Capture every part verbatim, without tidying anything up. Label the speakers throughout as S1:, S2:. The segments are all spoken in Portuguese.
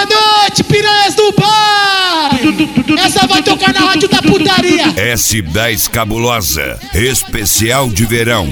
S1: Boa noite, piranhas do bar! Essa vai tocar na rádio da putaria.
S2: S dez Cabulosa, especial de verão.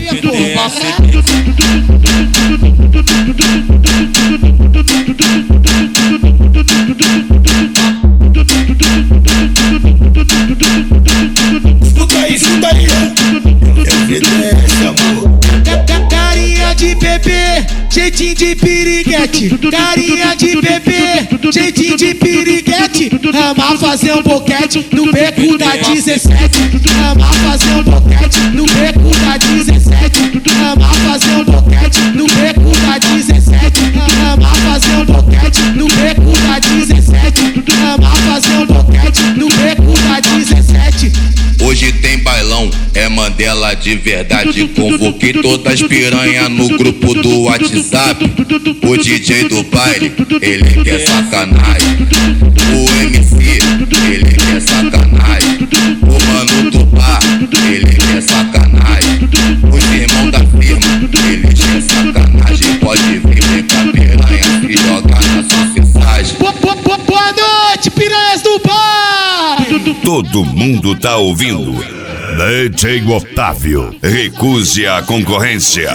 S3: Escuta aí, escuta aí. Eu vi desse amor.
S1: Carinha de bebê, jeitinho de piriguete. Carinha de bebê, jeitinho de piriguete. Ama fazer um boquete no beco da dezessete. Ama fazer um boquete no beco da dezessete. Ama fazer um boquete no beco da dezessete. Ama fazer um boquete no beco da dezessete. Ama fazer um boquete no beco da dezessete.
S4: Hoje tem bailão, é Mandela de verdade. Convoquei todas as piranhas no grupo do WhatsApp. O D J do baile, ele quer sacanagem. O M C, ele quer sacanagem. O mano do bar, ele quer sacanagem. Os irmãos da firma, eles quer sacanagem. Pode vir, vem com a piranha, se joga na sucessagem.
S1: Boa noite, piranhas do bar!
S2: Todo mundo tá ouvindo. D J Otávio, recuse a concorrência.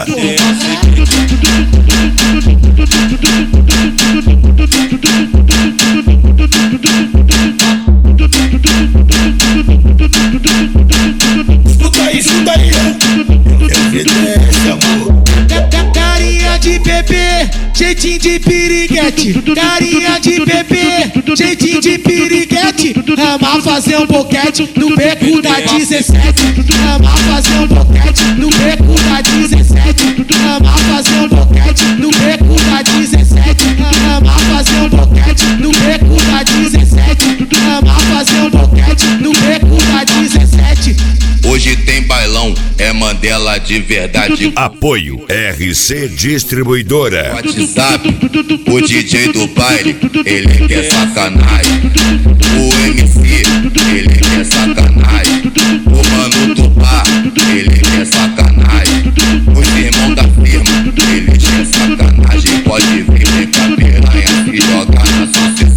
S3: Escuta aí, escuta aí. Eu vi desse amor.
S1: Carinha de bebê, jeitinho de piriguete. Carinha de bebê, jeitinho de piriguete. Ama fazer um boquete no beco da dezessete. Ama fazer um boquete no beco da dezessete. Ama fazer um boquete no beco da dezessete. Ama fazer um boquete no beco da dezessete. Ama fazer um boquete no beco da dezessete.
S4: Hoje tem bailão, é Mandela de verdade.
S2: Apoio R C Distribuidora.
S4: WhatsApp, o D J do baile, ele quer sacanagem. O M C, ele quer sacanagem. O mano do bar, ele quer sacanagem. Os irmãos da firma, eles quer sacanagem. Pode vir, vem com a piranha, se joga na sucessão.